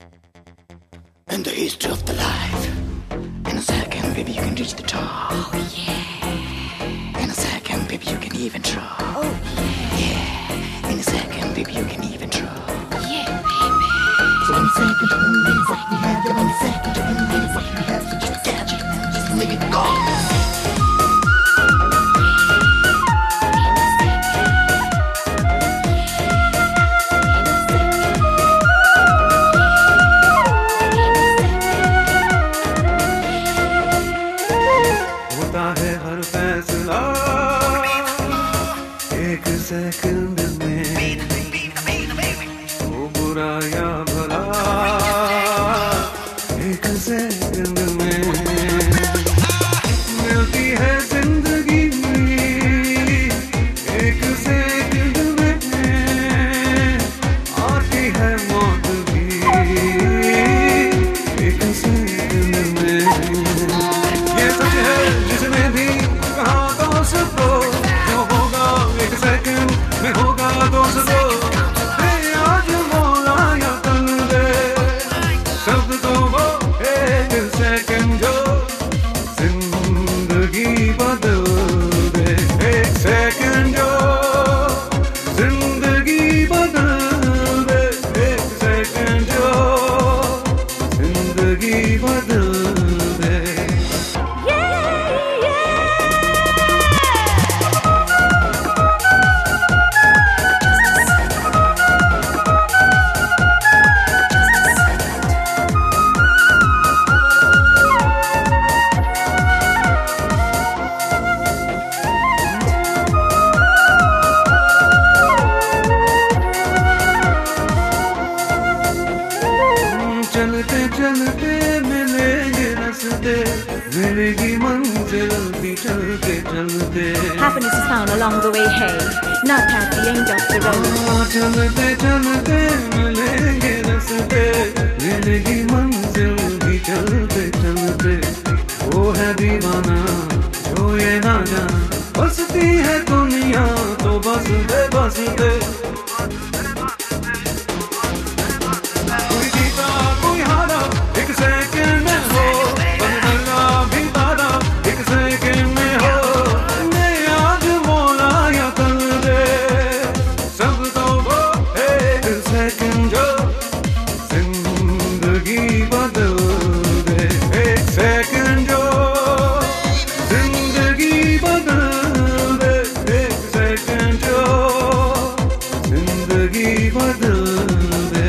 In the history of the life, in a second, baby, you can reach the top. Oh yeah. In a second, baby, you can even try. Oh yeah. Yeah. In a second, baby, you can even try. Yeah, baby. So in a second, you can really what we have. In a second, you can really what we have. So just catch it and just let it go. है हर फैसला एक second में, वो बुरा या भला एक second में मिलती है जिंदगी एक सेकंड में, आती है मौत भी एक सेकंड में। ये सच है जिसने भी कहा दोस्तों, जो होगा एक सेकंड में होगा दोस्तों। आज मौला या कल दे शब्द तो वो एक सेकंड जो जिंदगी बदल दे। एक सेकंड जो जिंदगी बदल दे। एक सेकंड जो जिंदगी बदल दे। चलते चलते मिलेंगे रास्ते, मिलेगी मंजिल भी चलते चलते। Happiness is found along the way, hey, not at the end of the road. चलते चलते मिलेंगे रास्ते, मिलेगी मंजिल भी चलते चलते। वो है दीवाना जो ये ना जाना, बसती है दुनिया तो बस दे बस दे। कोई जीता कोई हारा एक सेकंड में हो, बदलना भी तारा एक सेकंड में हो। मैं आज मौला या कल दे सब तो वो एक सेकंड जो जिंदगी बदल दे। एक सेकंड जो जिंदगी बदल दे। एक सेकंड जो जिंदगी बदल दे।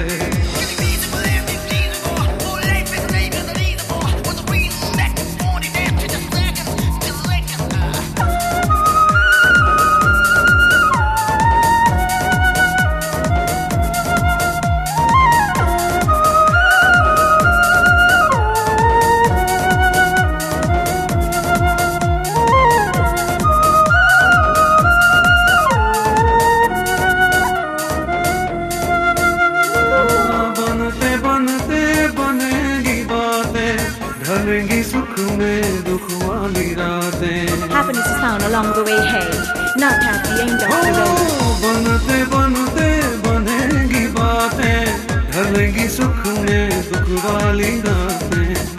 बनते बनते बनेगी बातें, ढलेंगी सुख में दुख वाली रातें। Happiness is found along the way, hey, not at the end of the road. बनते बनते बनेगी बातें, ढलेंगी सुख में दुख वाली रातें।